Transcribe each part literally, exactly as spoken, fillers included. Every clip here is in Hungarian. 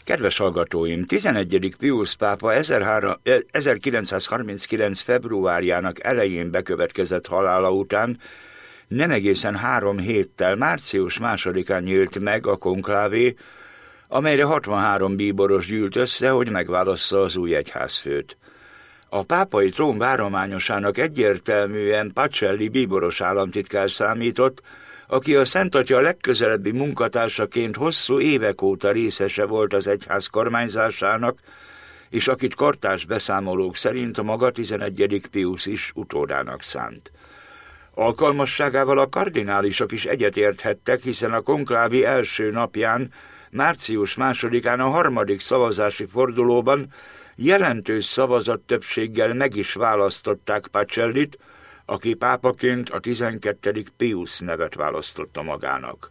Kedves hallgatóim, tizenegyedik Piusz pápa ezerkilencszázharminckilenc. februárjának elején bekövetkezett halála után nem egészen három héttel, március másodikán nyílt meg a konklávé, amelyre hatvanhárom bíboros gyűlt össze, hogy megválassza az új egyházfőt. A pápai trón várományosának egyértelműen Pacelli bíboros államtitkár számított, aki a Szent Atya legközelebbi munkatársaként hosszú évek óta részese volt az egyház kormányzásának, és akit kortárs beszámolók szerint a maga tizenegyedik Piusz is utódának szánt. Alkalmasságával a kardinálisok is egyetérthettek, hiszen a konklávi első napján, március másodikán a harmadik szavazási fordulóban jelentős szavazattöbbséggel meg is választották Pacellit, aki pápaként a tizenkettedik Piusz nevet választotta magának.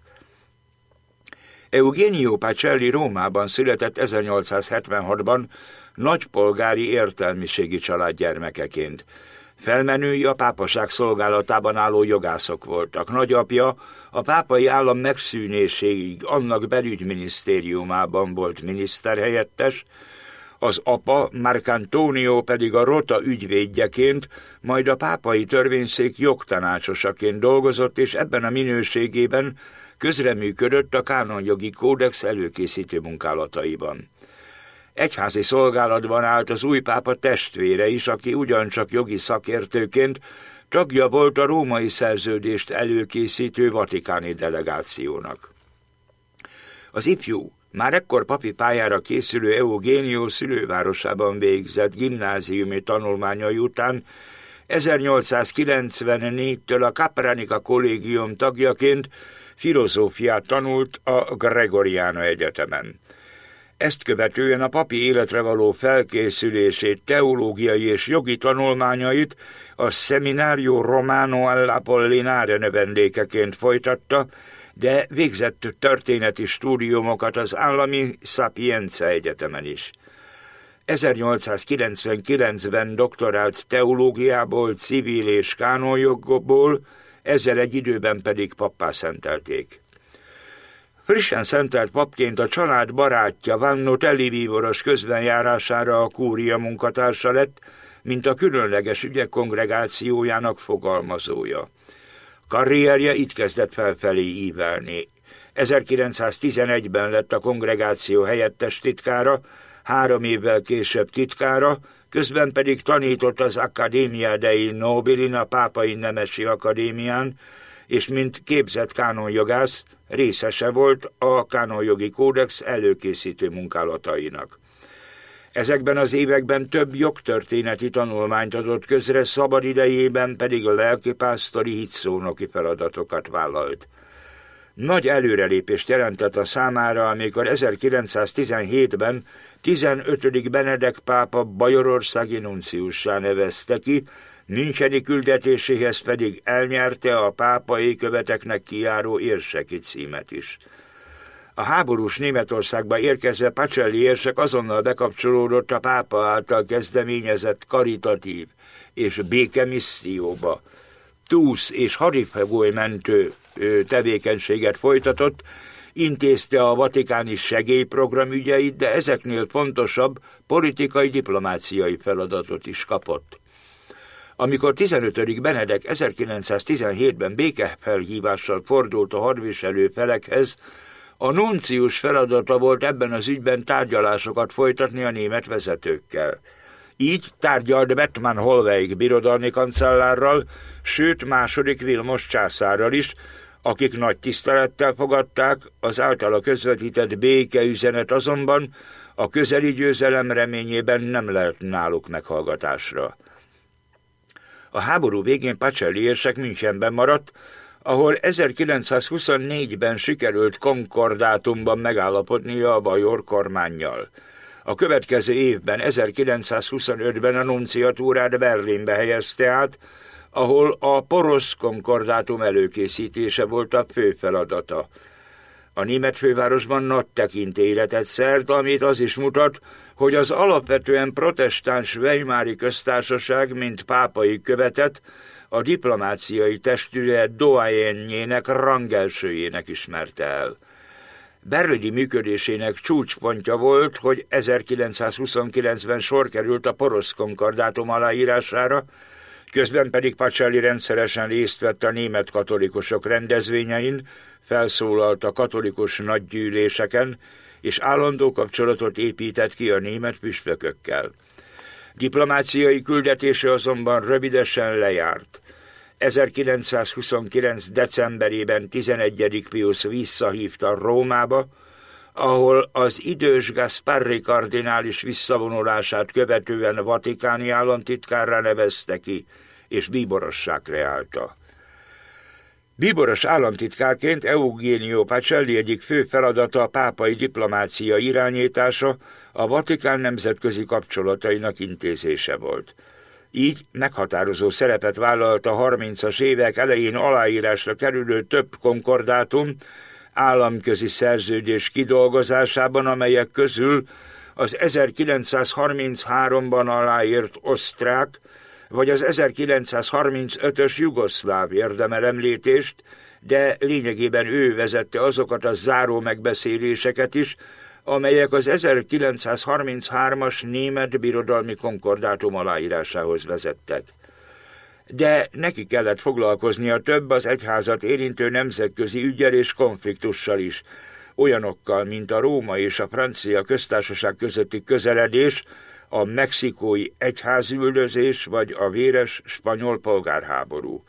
Eugenio Pacelli Rómában született ezernyolcszázhetvenhatban nagypolgári értelmiségi család gyermekeként. Felmenői a pápaság szolgálatában álló jogászok voltak. Nagyapja a pápai állam megszűnéséig annak belügyminisztériumában volt miniszterhelyettes, az apa, Marcantonio pedig a Rota ügyvédjeként, majd a pápai törvényszék jogtanácsosaként dolgozott, és ebben a minőségében közreműködött a kánonjogi kódex előkészítő munkálataiban. Egyházi szolgálatban állt az új pápa testvére is, aki ugyancsak jogi szakértőként tagja volt a római szerződést előkészítő vatikáni delegációnak. Az ifjú, már ekkor papi pályára készülő Eugenio szülővárosában végzett gimnáziumi tanulmányai után ezernyolcszázkilencvennégytől a Capranica kollégium tagjaként filozófiát tanult a Gregoriana Egyetemen. Ezt követően a papi életre való felkészülését, teológiai és jogi tanulmányait a Seminario Romano all'Apollinare növendékeként folytatta, de végzett történeti stúdiumokat az állami Sapienza Egyetemen is. ezernyolcszázkilencvenkilencben doktorált teológiából, civil és kánonjogból, ezzel egy időben pedig pappá szentelték. Frissen szentelt papként a család barátja Vanno Telli bíboros közbenjárására a kúria munkatársa lett, mint a különleges ügyek kongregációjának fogalmazója. Karrierje itt kezdett felfelé ívelni. ezerkilencszáztizenegyben lett a kongregáció helyettes titkára, három évvel később titkára, közben pedig tanított az Accademia dei Nobili, a Pápai Nemesi Akadémián, és mint képzett kánonjogász részese volt a kánonjogi kódex előkészítő munkálatainak. Ezekben az években több jogtörténeti tanulmányt adott közre, szabadidejében pedig a lelkipásztori hitszónoki feladatokat vállalt. Nagy előrelépést jelentett a számára, amikor ezerkilencszáztizenhétben tizenötödik Benedek pápa bajorországi nunciussá nevezte ki, müncheni küldetéséhez pedig elnyerte a pápai követeknek kijáró érseki címet is. A háborús Németországba érkezve Pacelli érsek azonnal bekapcsolódott a pápa által kezdeményezett karitatív és békemisszióba. Túsz és hadifoglymentő tevékenységet folytatott, intézte a vatikáni segélyprogram ügyeit, de ezeknél fontosabb politikai diplomáciai feladatot is kapott. Amikor tizenötödik Benedek ezerkilencszáztizenhétben békefelhívással fordult a hadviselő felekhez, a nuncius feladata volt ebben az ügyben tárgyalásokat folytatni a német vezetőkkel. Így tárgyalt Bettmann Hollweg birodalmi kancellárral, sőt második Vilmos császárral is, akik nagy tisztelettel fogadták, az általa közvetített békeüzenet azonban a közeli győzelem reményében nem lett náluk meghallgatásra. A háború végén Pacelli érsek Münchenben maradt, ahol ezerkilencszázhuszonnégyben sikerült konkordátumban megállapodnia a bajor kormánnyal. A következő évben, ezerkilencszázhuszonötben a nunciatúrát Berlinbe helyezte át, ahol a porosz konkordátum előkészítése volt a fő feladata. A német fővárosban nagy tekintélyre tett szert, amit az is mutat, hogy az alapvetően protestáns Weimári köztársaság, mint pápai követet, a diplomáciai testület doyenjének, rangelsőjének ismerte el. berlini működésének csúcspontja volt, hogy ezerkilencszázhuszonkilencben sor került a porosz konkordátum aláírására, közben pedig Pacelli rendszeresen részt vett a német katolikusok rendezvényein, felszólalt a katolikus nagygyűléseken, és állandó kapcsolatot épített ki a német püspökökkel. Diplomáciai küldetése azonban rövidesen lejárt. ezerkilencszázhuszonkilenc. decemberében tizenegyedik Piusz visszahívta Rómába, ahol az idős Gasparri kardinális visszavonulását követően vatikáni államtitkárrá nevezte ki, és bíborossá kreálta. Bíboros államtitkárként Eugenio Pacelli egyik fő feladata a pápai diplomácia irányítása, a Vatikán nemzetközi kapcsolatainak intézése volt. Így meghatározó szerepet vállalt a harmincas évek elején aláírásra kerülő több konkordátum, államközi szerződés kidolgozásában, amelyek közül az ezerkilencszázharmincháromban aláírt osztrák, vagy az ezerkilencszázharmincötös jugoszláv érdemel említést, de lényegében ő vezette azokat a záró megbeszéléseket is, amelyek az ezerkilencszázharminchármas német birodalmi konkordátum aláírásához vezettek. De neki kellett foglalkoznia több az egyházat érintő nemzetközi üggyel és konfliktussal is, olyanokkal, mint a Róma és a Francia köztársaság közötti közeledés, a mexikói egyházüldözés vagy a véres spanyol polgárháború.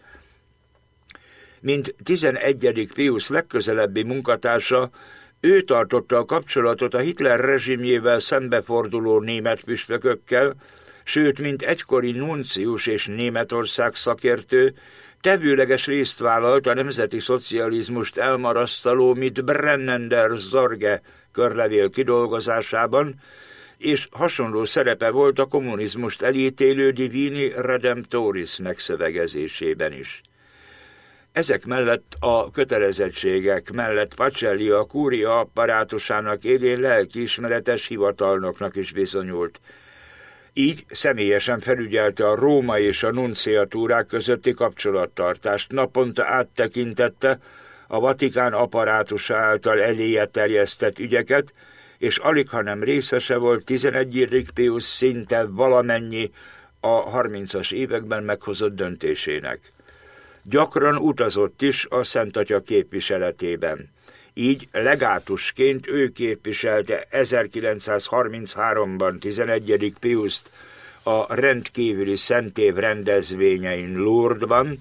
Mint tizenegyedik Piusz legközelebbi munkatársa, ő tartotta a kapcsolatot a Hitler rezsimjével szembeforduló német püspökökkel, sőt, mint egykori nuncius és Németország szakértő, tevőleges részt vállalt a nemzeti szocializmust elmarasztaló mit Brennender Zorge körlevél kidolgozásában, és hasonló szerepe volt a kommunizmust elítélő Divini Redemptoris megszövegezésében is. Ezek mellett a kötelezettségek mellett Pacelli a kúria apparátusának élén lelkiismeretes hivatalnoknak is bizonyult. Így személyesen felügyelte a Róma és a nunciatúrák közötti kapcsolattartást, naponta áttekintette a Vatikán apparátusa által eléje terjesztett ügyeket, és alighanem részese volt tizenegyedik Piusz szinte valamennyi a harmincas években meghozott döntésének. Gyakran utazott is a Szent Atya képviseletében. Így legátusként ő képviselte ezerkilencszázharmincháromban tizenegyedik Piuszt a rendkívüli szentév rendezvényein Lourdesban,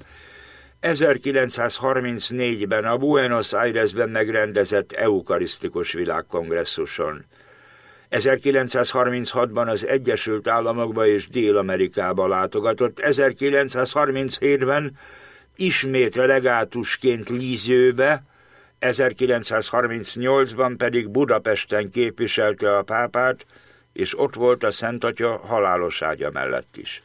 ezerkilencszázharmincnégyben a Buenos Airesben megrendezett eukarisztikus világkongresszuson. ezerkilencszázharminchatban az Egyesült Államokba és Dél-Amerikába látogatott, ezerkilencszázharminchétben ismét legátusként Lisieuxbe, ezerkilencszázharmincnyolcban pedig Budapesten képviselte a pápát, és ott volt a Szent Atya halálos ágya mellett is.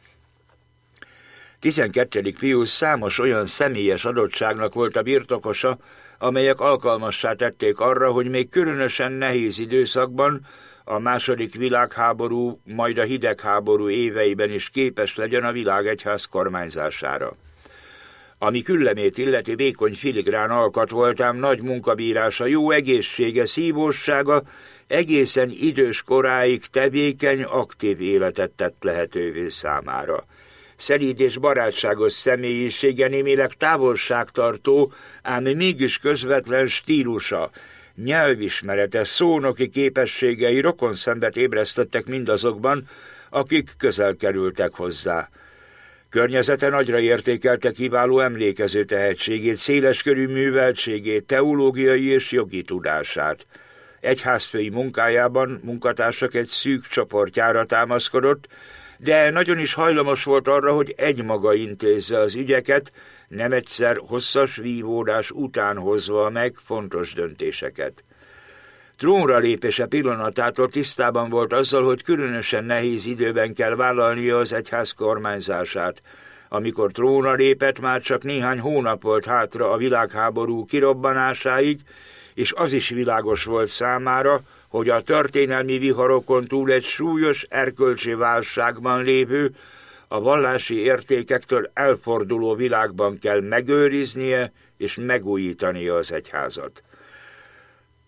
tizenkettedik Piusz számos olyan személyes adottságnak volt a birtokosa, amelyek alkalmassá tették arra, hogy még különösen nehéz időszakban, a második világháború, majd a hidegháború éveiben is képes legyen a világegyház kormányzására. Ami küllemét illeti vékony filigrán alkat voltám, nagy munkabírása, jó egészsége, szívóssága, egészen idős koráig tevékeny, aktív életet tett lehetővé számára. Szelíd és barátságos személyisége, némileg távolságtartó, ám mégis közvetlen stílusa, nyelvismerete, szónoki képességei rokonszenvet ébresztettek mindazokban, akik közel kerültek hozzá. Környezete nagyra értékelte kiváló emlékező tehetségét, széleskörű műveltségét, teológiai és jogi tudását. Egyházfői munkájában munkatársak egy szűk csoportjára támaszkodott, de nagyon is hajlamos volt arra, hogy egymaga intézze az ügyeket, nem egyszer hosszas vívódás után hozva meg fontos döntéseket. Trónra lépése pillanatától tisztában volt azzal, hogy különösen nehéz időben kell vállalnia az egyház kormányzását. Amikor trónra lépett, már csak néhány hónap volt hátra a világháború kirobbanásáig, és az is világos volt számára, hogy a történelmi viharokon túl egy súlyos erkölcsi válságban lévő, a vallási értékektől elforduló világban kell megőriznie és megújítania az egyházat.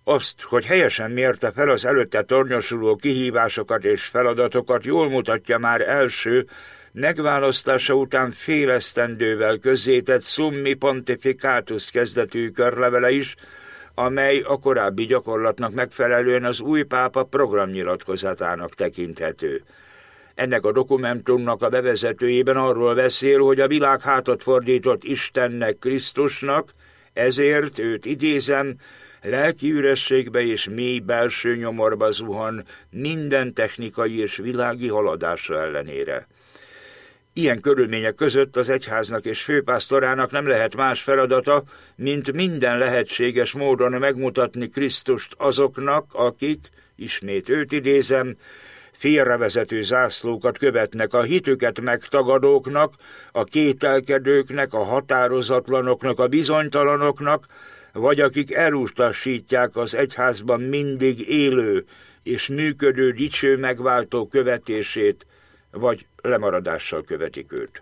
Azt, hogy helyesen mérte fel az előtte tornyosuló kihívásokat és feladatokat, jól mutatja már első, megválasztása után fél esztendővel közzétett Summi Pontificatus kezdetű körlevele is, amely a korábbi gyakorlatnak megfelelően az új pápa programnyilatkozatának tekinthető. Ennek a dokumentumnak a bevezetőjében arról beszél, hogy a világ hátat fordított Istennek, Krisztusnak, ezért őt idézem, lelki ürességbe és mély belső nyomorba zuhan minden technikai és világi haladása ellenére. Ilyen körülmények között az egyháznak és főpásztorának nem lehet más feladata, mint minden lehetséges módon megmutatni Krisztust azoknak, akik, ismét őt idézem, félrevezető zászlókat követnek, a hitüket megtagadóknak, a kételkedőknek, a határozatlanoknak, a bizonytalanoknak, vagy akik elutasítják az egyházban mindig élő és működő dicső megváltó követését, vagy lemaradással követik őt.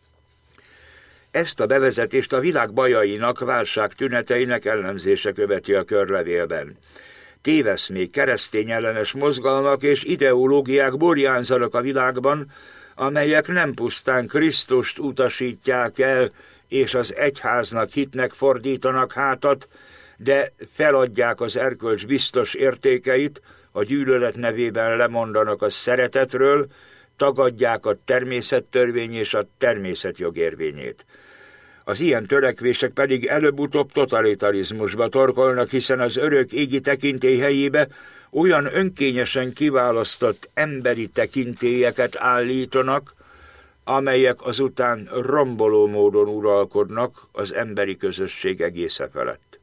Ezt a bevezetést a világ bajainak, válság tüneteinek ellenzése követi a körlevélben. Téveszmék, keresztény ellenes mozgalmak és ideológiák burjánzanak a világban, amelyek nem pusztán Krisztust utasítják el, és az egyháznak hitnek fordítanak hátat, de feladják az erkölcs biztos értékeit, a gyűlölet nevében lemondanak a szeretetről, tagadják a természettörvény és a természetjog érvényét. Az ilyen törekvések pedig előbb-utóbb totalitarizmusba torkolnak, hiszen az örök égi tekintély helyébe olyan önkényesen kiválasztott emberi tekintélyeket állítanak, amelyek azután romboló módon uralkodnak az emberi közösség egésze felett.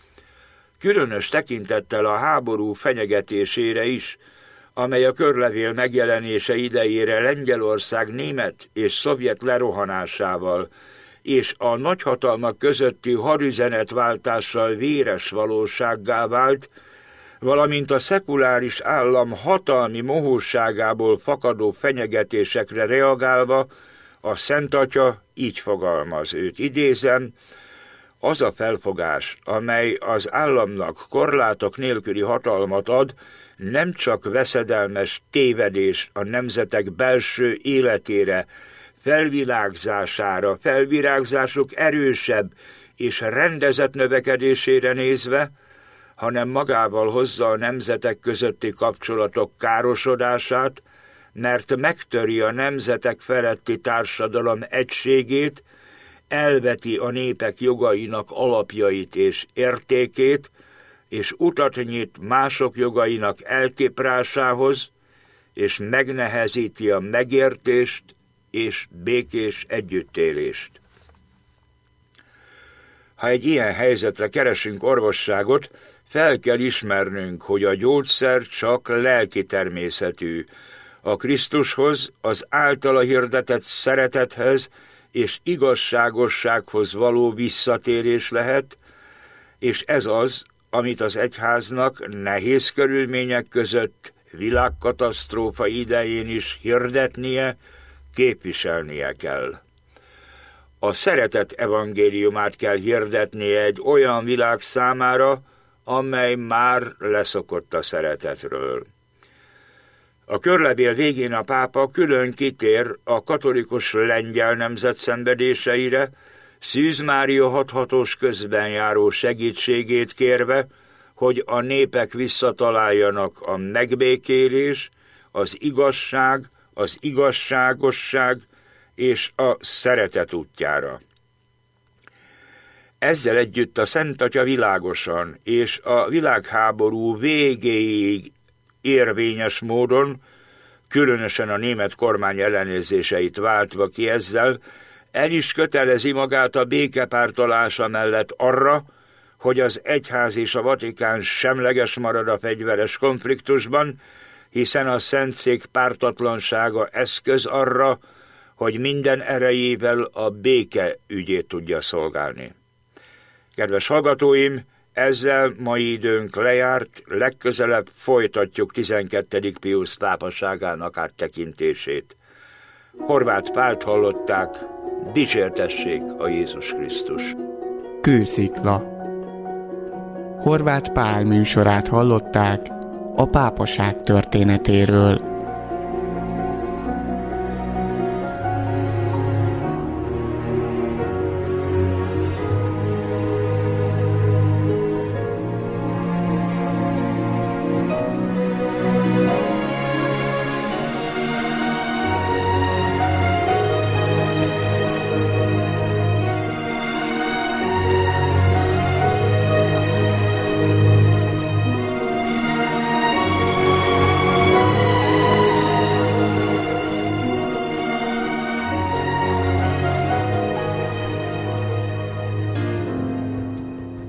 Különös tekintettel a háború fenyegetésére is, amely a körlevél megjelenése idejére Lengyelország német és szovjet lerohanásával és a nagyhatalmak közötti hadüzenetváltással véres valósággá vált, valamint a szekuláris állam hatalmi mohóságából fakadó fenyegetésekre reagálva, a Szent Atya így fogalmaz, őt idézem, az a felfogás, amely az államnak korlátok nélküli hatalmat ad, nem csak veszedelmes tévedés a nemzetek belső életére, felvilágzására, felvirágzásuk erősebb és rendezett növekedésére nézve, hanem magával hozza a nemzetek közötti kapcsolatok károsodását, mert megtöri a nemzetek feletti társadalom egységét, elveti a népek jogainak alapjait és értékét, és utat nyit mások jogainak eltiprásához, és megnehezíti a megértést és békés együttélést. Ha egy ilyen helyzetre keresünk orvosságot, fel kell ismernünk, hogy a gyógyszer csak lelki természetű. A Krisztushoz, az általa hirdetett szeretethez és igazságossághoz való visszatérés lehet, és ez az, amit az egyháznak nehéz körülmények között világkatasztrófa idején is hirdetnie, képviselnie kell. A szeretet evangéliumát kell hirdetnie egy olyan világ számára, amely már leszokott a szeretetről. A körlevél végén a pápa külön kitér a katolikus lengyel nemzet szenvedéseire, Szűz Mária hathatós közben járó segítségét kérve, hogy a népek visszataláljanak a megbékélés, az igazság, az igazságosság és a szeretet útjára. Ezzel együtt a Szent Atya világosan és a világháború végéig érvényes módon, különösen a német kormány ellenérzéseit váltva ki ezzel, el is kötelezi magát a békepártolása mellett arra, hogy az egyház és a Vatikán semleges marad a fegyveres konfliktusban, hiszen a Szentszék pártatlansága eszköz arra, hogy minden erejével a béke ügyét tudja szolgálni. Kedves hallgatóim, ezzel mai időnk lejárt, legközelebb folytatjuk tizenkettedik Piusz pápaságának áttekintését. Horváth Pált hallották, dicsértessék a Jézus Krisztus. Kőszikla. Horváth Pál műsorát hallották a pápaság történetéről.